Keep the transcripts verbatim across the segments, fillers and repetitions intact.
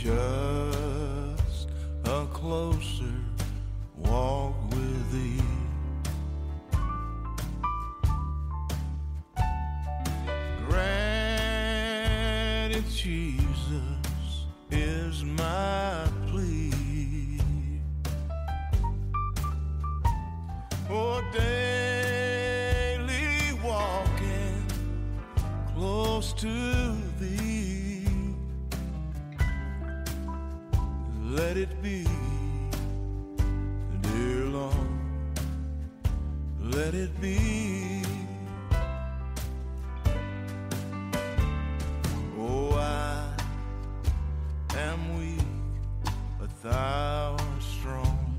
just a closer walk with thee. Granted, Jesus is my plea. Oh, daily walking close to thee. Let it be, dear Lord, let it be. Oh, I am weak, but thou art strong.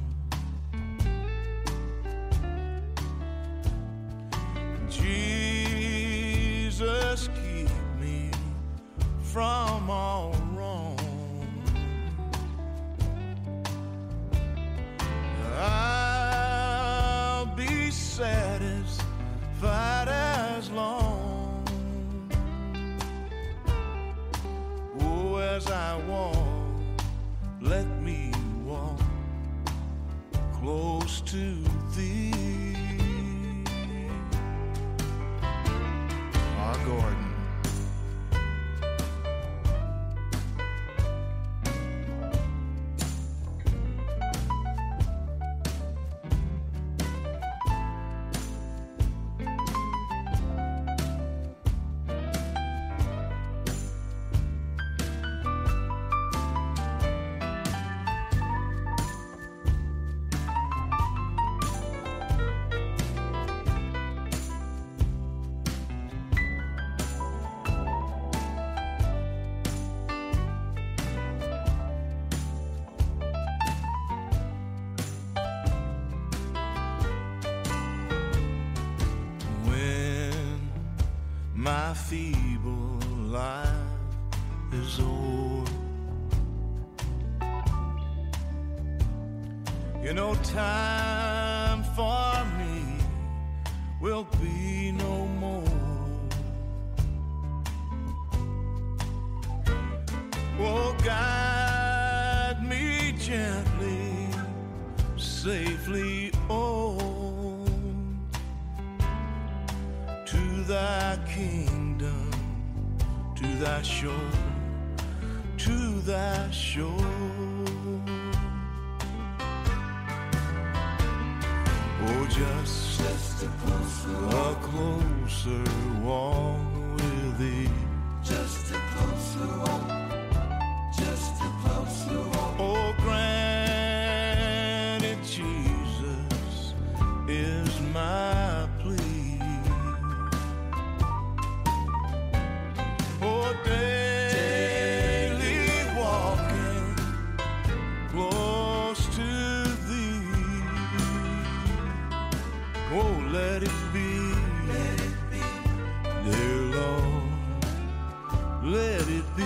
Jesus, keep me from all wrong. I'll be satisfied as long, oh, as I walk, let me walk close to thee. Our Gordon. My feeble life is o'er. You know, time for me will be no more. Oh, guide me gently, safely, oh, to thy kingdom, to thy shore, to thy shore. Oh, just, just a closer walk, a closer walk with thee. Just a closer walk, just a closer walk. Oh, granted, Jesus is my plea. Oh, daily walking close to thee. Oh, let it be, let it be, dear Lord, let it be.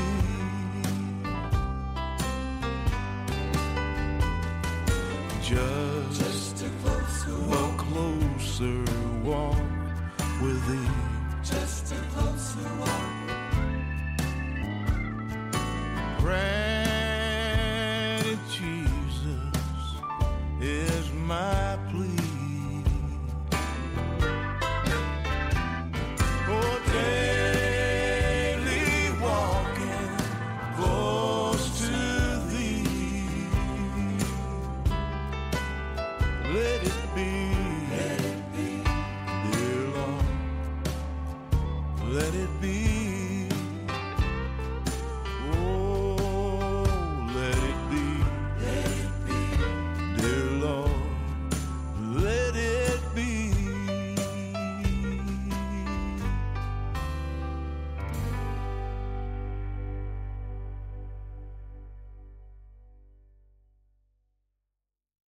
Just, just a closer walk, a closer walk with thee. Just a closer walk. Granted, Jesus is my plea. Oh, daily walking close to thee. Let it be, let it be, dear Lord, let it be.